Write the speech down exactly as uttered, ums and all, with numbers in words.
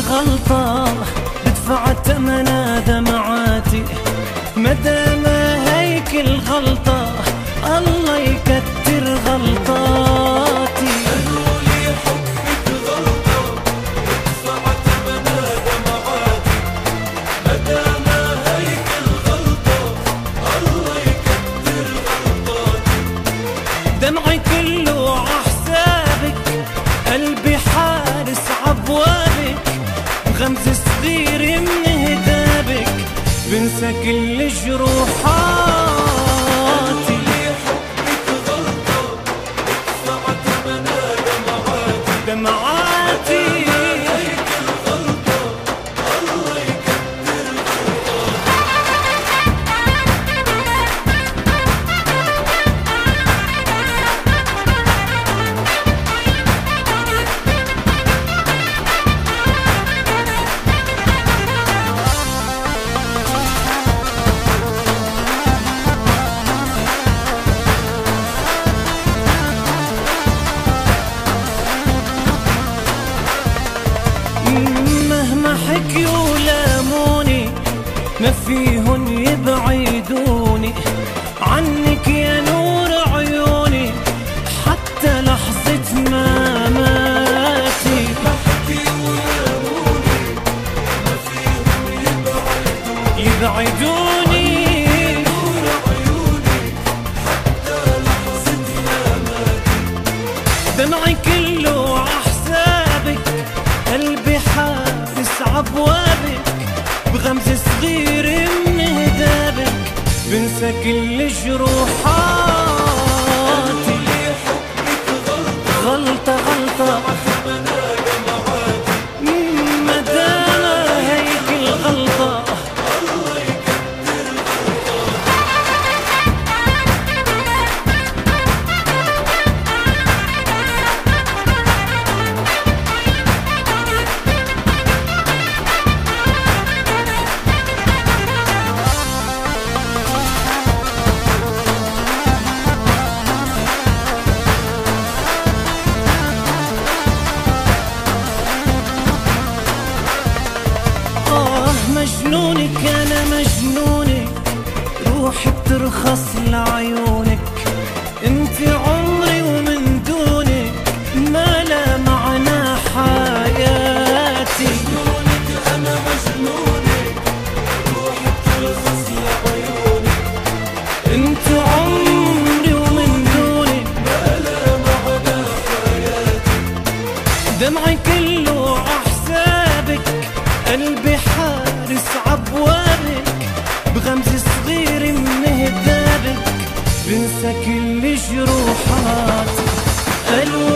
غلطة بدفع ثمنها دمعاتي، مدام هيك الغلطة الله يكتر غلطاتي. قالوا لي حبك غلطة بدفع ثمنها دمعاتي، مدام هيك الغلطة الله يكتر غلطاتي. دمعي كله عحسابك، قلبي حارس عبوابك، غمزة صغيرة من هدابك بنسى كل جروحاتي. لي حبك غلطة بدفع ثمنها دمعاتي، دمعاتي هيك الغلطة الله يكتر غلطاتي. مهما حكيوا لاموني ما فيهن يبعدوني عنك يا نور عيوني، حتى لحظة مماتي. ما حكيوا لاموني ما فيهم يبعدوني، يبعدوني نور عيوني حتى لحظة مماتي. دمعي كله عحسابك، قلبي حارس عبوابك، بغمزة صغيرة من هدابك بنسى كل جروحاتي. لي حبك غلطة غلطة غلطة ثمنها دمعاتي، مدام هيك الغلطة الله يكتر غلطاتي. آه مجنونك أنا مجنونك، روحي بترخص لعيونك، انت عمري ومن دونك ما لا معنى حياتي. مجنونك أنا مجنونك، روحي بترخص لعيونك، انت عمري ومن دونك ما لا معنى حياتي. دمعي كله عحسابك، قلبي حارس عبوابك، بغمزة صغيرة من هدابك بنسى كل جروحاتي. قالوا